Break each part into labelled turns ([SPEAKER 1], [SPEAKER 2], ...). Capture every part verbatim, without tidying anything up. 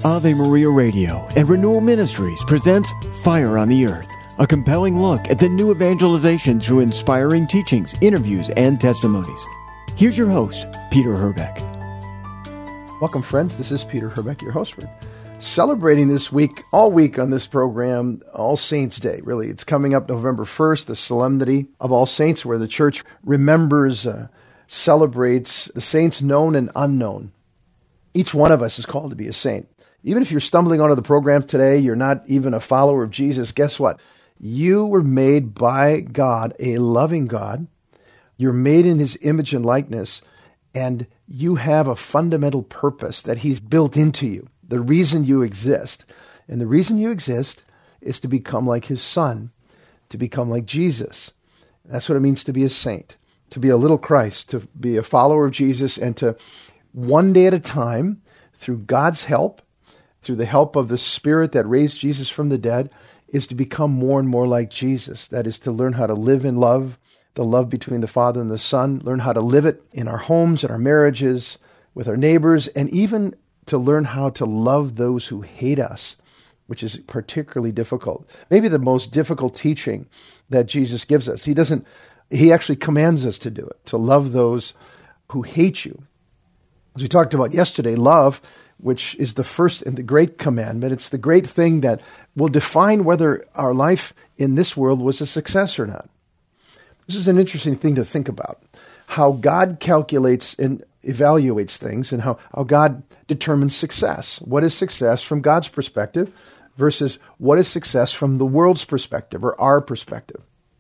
[SPEAKER 1] Ave Maria Radio and Renewal Ministries presents Fire on the Earth, a compelling look at the new evangelization through inspiring teachings, interviews, and testimonies. Here's your host, Peter Herbeck.
[SPEAKER 2] Welcome, friends. This is Peter Herbeck, your host. We're celebrating this week, all week on this program, All Saints' Day. Really, it's coming up November first, the Solemnity of All Saints, where the church remembers, uh, celebrates the saints known and unknown. Each one of us is called to be a saint. Even if you're stumbling onto the program today, you're not even a follower of Jesus, guess what? You were made by God, a loving God. You're made in His image and likeness, and you have a fundamental purpose that He's built into you, the reason you exist. And the reason you exist is to become like His Son, to become like Jesus. That's what it means to be a saint, to be a little Christ, to be a follower of Jesus, and to one day at a time, through God's help, through the help of the Spirit that raised Jesus from the dead, is to become more and more like Jesus. That is to learn how to live in love, the love between the Father and the Son, learn how to live it in our homes, in our marriages, with our neighbors, and even to learn how to love those who hate us, which is particularly difficult. Maybe the most difficult teaching that Jesus gives us. He doesn't, he actually commands us to do it, to love those who hate you. As we talked about yesterday, love, which is the first and the great commandment. It's the great thing that will define whether our life in this world was a success or not. This is an interesting thing to think about, how God calculates and evaluates things and how, how God determines success. What is success from God's perspective versus what is success from the world's perspective or our perspective?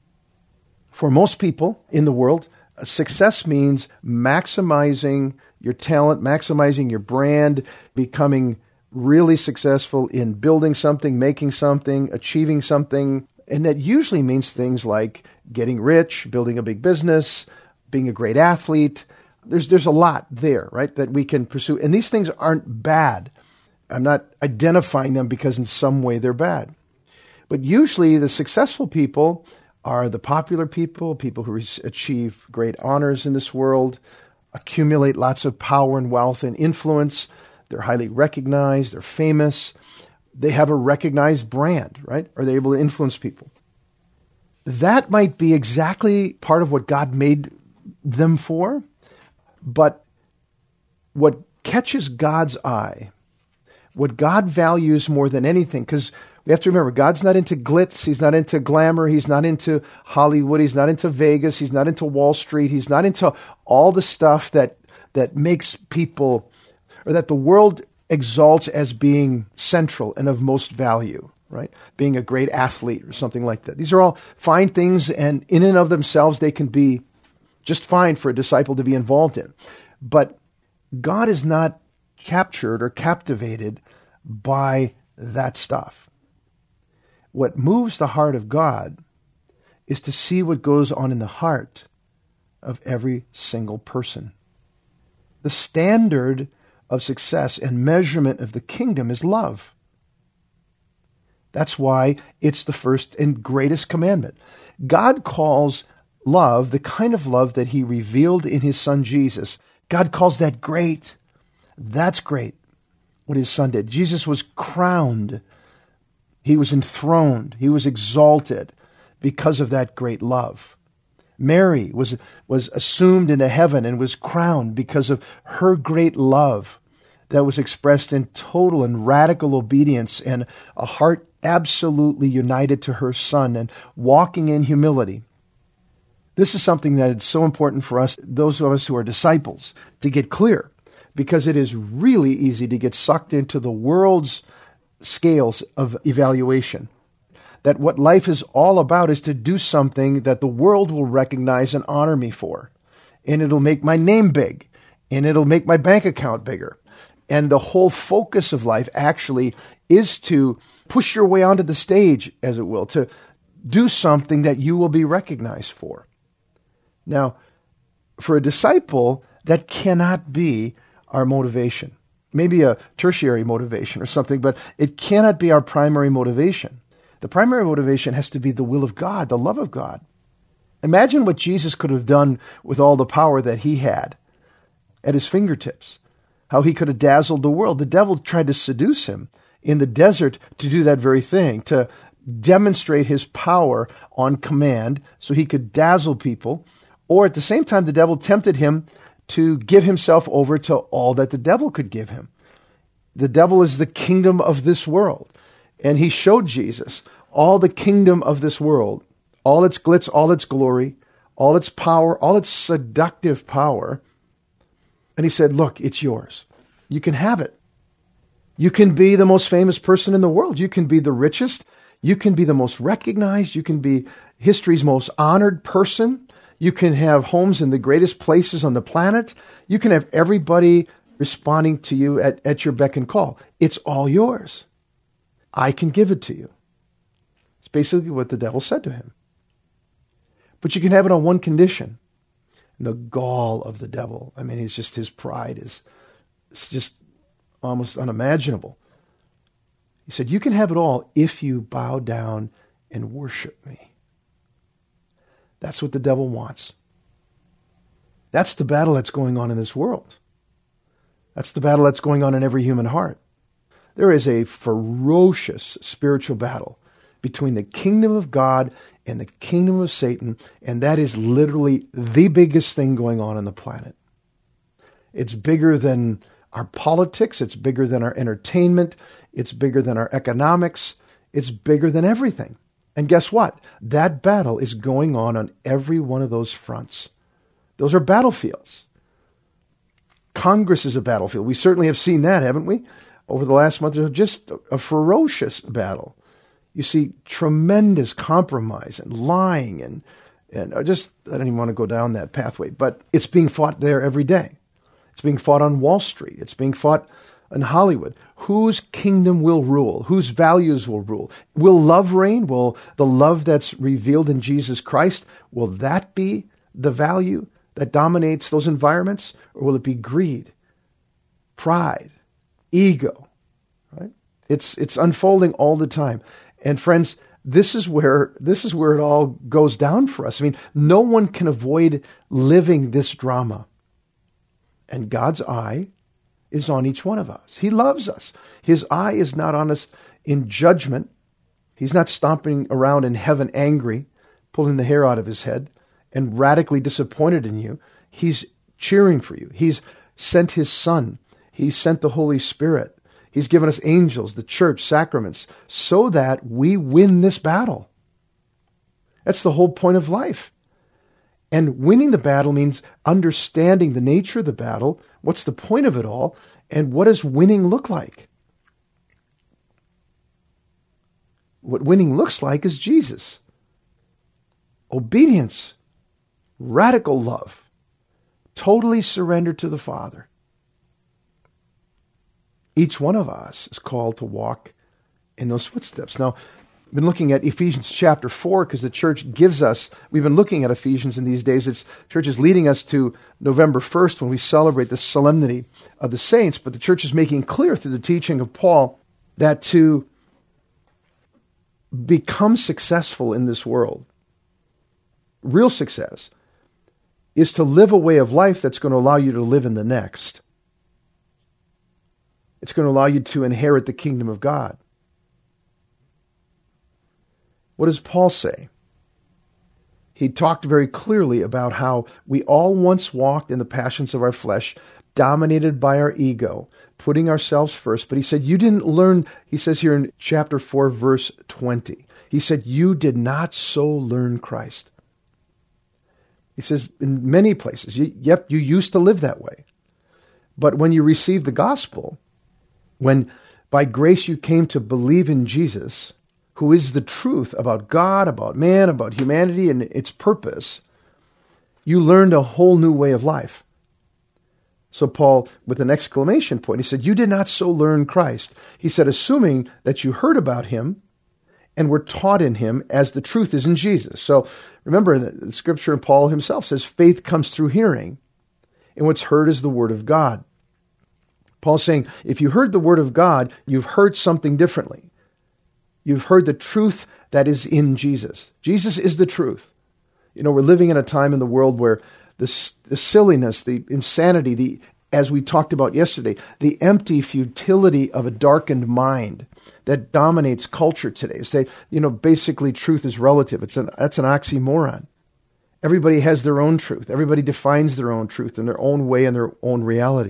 [SPEAKER 2] For most people in the world, success means maximizing your talent, maximizing your brand, becoming really successful in building something, making something, achieving something. And that usually means things like getting rich, building a big business, being a great athlete. There's there's a lot there, right, that we can pursue. And these things aren't bad. I'm not identifying them because in some way they're bad. But usually the successful people are the popular people, people who achieve great honors in this world, accumulate lots of power and wealth and influence. They're highly recognized. They're famous. They have a recognized brand, right? Are they able to influence people? That might be exactly part of what God made them for. But what catches God's eye, what God values more than anything, because we have to remember, God's not into glitz. He's not into glamour. He's not into Hollywood. He's not into Vegas. He's not into Wall Street. He's not into all the stuff that that makes people, or that the world exalts as being central and of most value, right? Being a great athlete or something like that. These are all fine things, and in and of themselves, they can be just fine for a disciple to be involved in. But God is not captured or captivated by that stuff. What moves the heart of God is to see what goes on in the heart of every single person. The standard of success and measurement of the kingdom is love. That's why it's the first and greatest commandment. God calls love the kind of love that He revealed in His Son Jesus. God calls that great. That's great, what His Son did. Jesus was crowned. He was enthroned. He was exalted because of that great love. Mary was, was assumed into heaven and was crowned because of her great love that was expressed in total and radical obedience and a heart absolutely united to her Son and walking in humility. This is something that is so important for us, those of us who are disciples, to get clear, because it is really easy to get sucked into the world's scales of evaluation. That what life is all about is to do something that the world will recognize and honor me for. And it'll make my name big. And it'll make my bank account bigger. And the whole focus of life actually is to push your way onto the stage, as it will, to do something that you will be recognized for. Now, for a disciple, that cannot be our motivation. Maybe a tertiary motivation or something, but it cannot be our primary motivation. The primary motivation has to be the will of God, the love of God. Imagine what Jesus could have done with all the power that He had at His fingertips. how he could have dazzled the world. The devil tried to seduce him in the desert to do that very thing, to demonstrate his power on command so he could dazzle people. Or at the same time, the devil tempted him to give himself over to all that the devil could give him. The devil is the kingdom of this world. And he showed Jesus all the kingdom of this world, all its glitz, all its glory, all its power, all its seductive power. And he said, look, it's yours. You can have it. You can be the most famous person in the world. You can be the richest. You can be the most recognized. You can be history's most honored person. You can have homes in the greatest places on the planet. You can have everybody responding to you at, at your beck and call. It's all yours. I can give it to you. It's basically what the devil said to him. But you can have it on one condition. And the gall of the devil. I mean, he's just, his pride is it's just almost unimaginable. He said, you can have it all if you bow down and worship me. That's what the devil wants. That's the battle that's going on in this world. That's the battle that's going on in every human heart. There is a ferocious spiritual battle between the kingdom of God and the kingdom of Satan, and that is literally the biggest thing going on on the planet. It's bigger than our politics. It's bigger than our entertainment. It's bigger than our economics. It's bigger than everything. And guess what? That battle is going on on every one of those fronts. Those are battlefields. Congress is a battlefield. We certainly have seen that, haven't we? Over the last month, there's just a ferocious battle. You see tremendous compromise and lying and, and I just, I don't even want to go down that pathway, but it's being fought there every day. It's being fought on Wall Street. It's being fought in Hollywood. Whose kingdom will rule? Whose values will rule? Will love reign? Will the love that's revealed in Jesus Christ, will that be the value that dominates those environments? Or will it be greed, pride, ego? Right? It's it's unfolding all the time. And friends, this is where this is where it all goes down for us. I mean, no one can avoid living this drama. And God's eye is on each one of us. He loves us. His eye is not on us in judgment. He's not stomping around in heaven angry, pulling the hair out of his head, and radically disappointed in you. He's cheering for you. He's sent his Son. He's sent the Holy Spirit. He's given us angels, the church, sacraments, so that we win this battle. That's the whole point of life. And winning the battle means understanding the nature of the battle, what's the point of it all, and what does winning look like? What winning looks like is Jesus. Obedience, radical love, totally surrendered to the Father. Each one of us is called to walk in those footsteps. Now, I've been looking at Ephesians chapter four because the church gives us, we've been looking at Ephesians in these days. It's church is leading us to November first when we celebrate the solemnity of the saints. But the church is making clear through the teaching of Paul that to become successful in this world, real success, is to live a way of life that's going to allow you to live in the next. It's going to allow you to inherit the kingdom of God. What does Paul say? He talked very clearly about how we all once walked in the passions of our flesh, dominated by our ego, putting ourselves first. But he said, you didn't learn, he says here in chapter four, verse twenty, he said, you did not so learn Christ. He says, in many places, you, yep, you used to live that way. But when you received the gospel, when by grace you came to believe in Jesus, who is the truth about God, about man, about humanity and its purpose, you learned a whole new way of life. So Paul, with an exclamation point, he said, you did not so learn Christ. He said, assuming that you heard about him and were taught in him as the truth is in Jesus. So remember, the scripture, and Paul himself says, faith comes through hearing, and what's heard is the word of God. Paul's saying, if you heard the word of God, you've heard something differently. You've heard the truth that is in Jesus. Jesus is the truth. You know, we're living in a time in the world where the, the silliness, the insanity, the as we talked about yesterday, the empty futility of a darkened mind that dominates culture today. Say, you know, basically truth is relative. It's an, that's an oxymoron. Everybody has their own truth. Everybody defines their own truth in their own way and their own reality.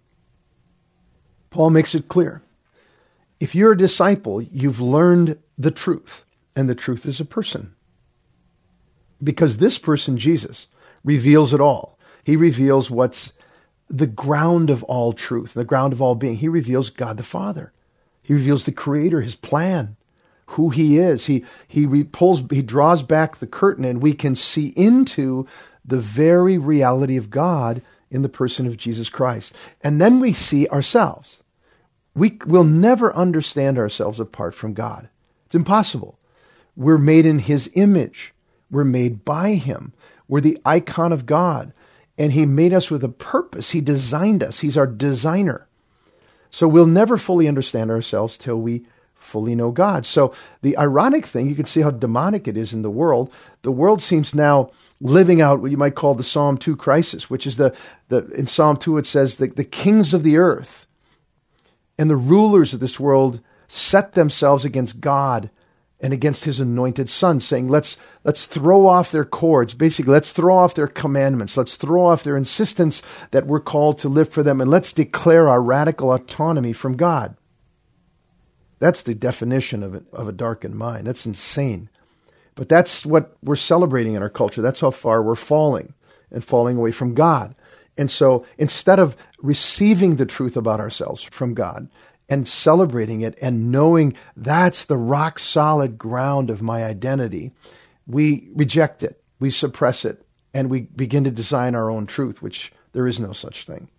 [SPEAKER 2] Paul makes it clear. If you're a disciple, you've learned the truth, and the truth is a person. Because this person, Jesus, reveals it all. He reveals what's the ground of all truth, the ground of all being. He reveals God the Father. He reveals the Creator, His plan, who He is. He he re- pulls, he draws back the curtain, and we can see into the very reality of God in the person of Jesus Christ. And then we see ourselves. We will never understand ourselves apart from God. It's impossible. We're made in His image. We're made by Him. We're the icon of God. And He made us with a purpose. He designed us. He's our designer. So we'll never fully understand ourselves till we fully know God. So the ironic thing, you can see how demonic it is in the world. The world seems now living out what you might call the Psalm two crisis, which is the, the in Psalm two it says, the, the kings of the earth and the rulers of this world set themselves against God and against His anointed Son, saying, let's let's throw off their cords. Basically, let's throw off their commandments. Let's throw off their insistence that we're called to live for them, and let's declare our radical autonomy from God. That's the definition of, it, of a darkened mind. That's insane. But that's what we're celebrating in our culture. That's how far we're falling and falling away from God. And so instead of receiving the truth about ourselves from God and celebrating it and knowing that's the rock solid ground of my identity, we reject it, we suppress it, and we begin to design our own truth, which there is no such thing.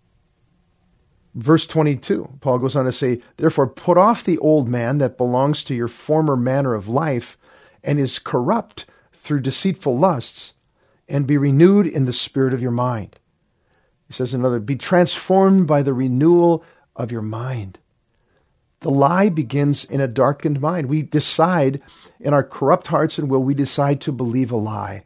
[SPEAKER 2] Verse twenty-two, Paul goes on to say, therefore put off the old man that belongs to your former manner of life and is corrupt through deceitful lusts, and be renewed in the spirit of your mind. He says another, be transformed by the renewal of your mind. The lie begins in a darkened mind. We decide in our corrupt hearts and will, we decide to believe a lie.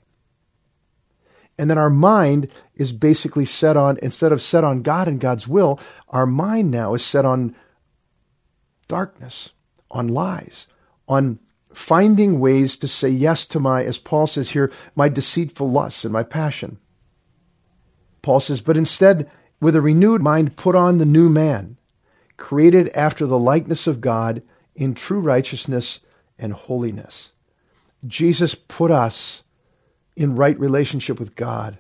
[SPEAKER 2] And then our mind is basically set on, instead of set on God and God's will, our mind now is set on darkness, on lies, on finding ways to say yes to my, as Paul says here, my deceitful lusts and my passion. Paul says, but instead, with a renewed mind, put on the new man, created after the likeness of God in true righteousness and holiness. Jesus put us in right relationship with God.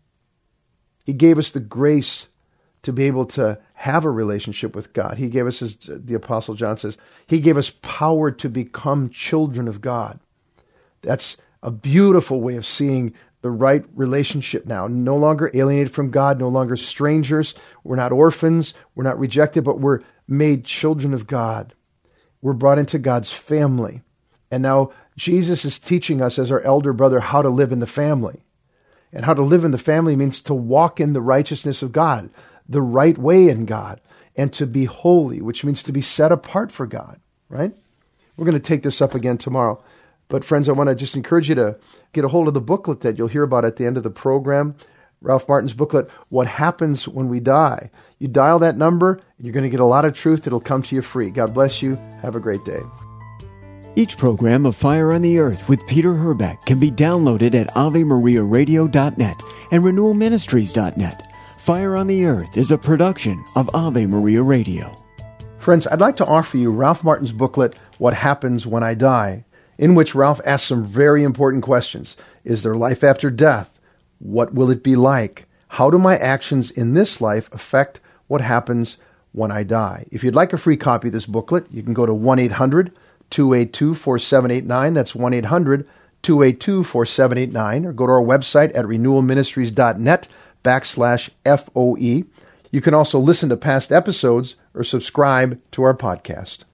[SPEAKER 2] He gave us the grace to be able to have a relationship with God. He gave us, as the Apostle John says, He gave us power to become children of God. That's a beautiful way of seeing the right relationship now. No longer alienated from God, no longer strangers. We're not orphans. We're not rejected, but we're made children of God. We're brought into God's family. And now Jesus is teaching us as our elder brother how to live in the family. And how to live in the family means to walk in the righteousness of God, the right way in God, and to be holy, which means to be set apart for God, right? We're going to take this up again tomorrow. But friends, I want to just encourage you to get a hold of the booklet that you'll hear about at the end of the program. Ralph Martin's booklet, What Happens When We Die. You dial that number, and you're going to get a lot of truth. It'll come to you free. God bless you. Have a great day.
[SPEAKER 1] Each program of Fire on the Earth with Peter Herbeck can be downloaded at ave maria radio dot net and renewal ministries dot net. Fire on the Earth is a production of Ave Maria Radio.
[SPEAKER 2] Friends, I'd like to offer you Ralph Martin's booklet, What Happens When I Die, in which Ralph asks some very important questions. Is there life after death? What will it be like? How do my actions in this life affect what happens when I die? If you'd like a free copy of this booklet, you can go to one eight hundred two eight two four seven eight nine. That's one eight hundred two eight two four seven eight nine. Or go to our website at renewal ministries dot net backslash F O E. You can also listen to past episodes or subscribe to our podcast.